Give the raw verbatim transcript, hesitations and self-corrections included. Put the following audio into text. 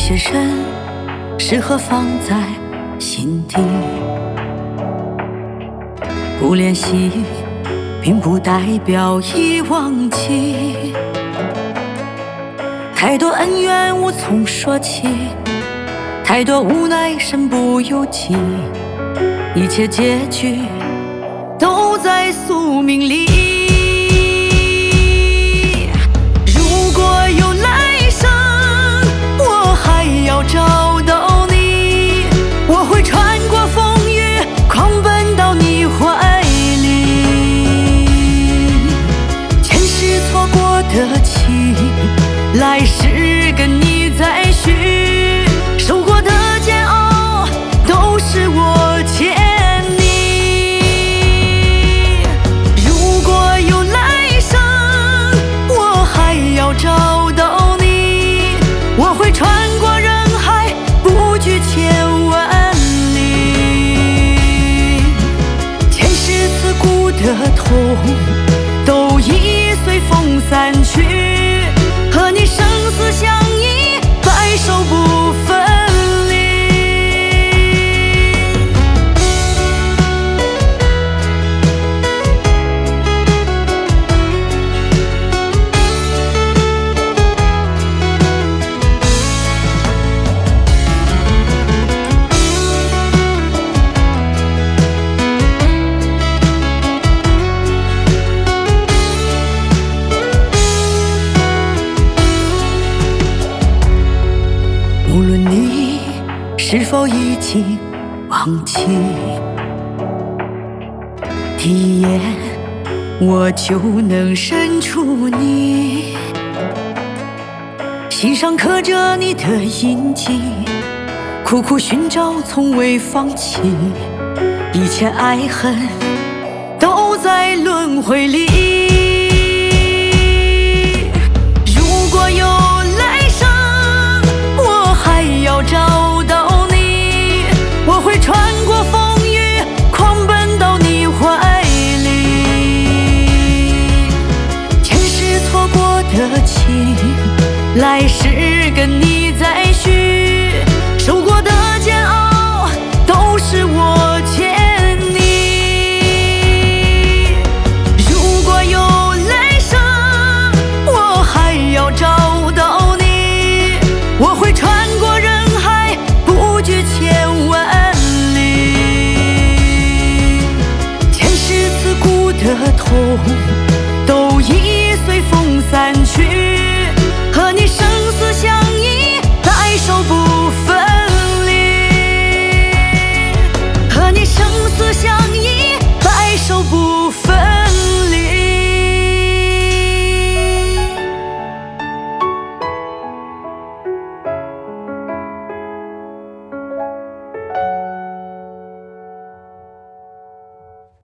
些人适合放在心底，不联系并不代表已忘记，太多恩怨无从说起，太多无奈身不由己，一切结局都在宿命里。如果有来生，我还要找到你，我会穿过风雨，狂奔到你怀里。前世错过的情，来世跟你再续，受过的煎熬都是我欠你。如果有来生，我还要找到你，我会穿过人海，不惧千万里。前世刺骨的痛都已随风散去，和你生死相依，白首不分离。无论你是否已经忘记，第一眼我就能认出你，心上刻着你的印记，苦苦寻找从未放弃，一切爱恨都在轮回里。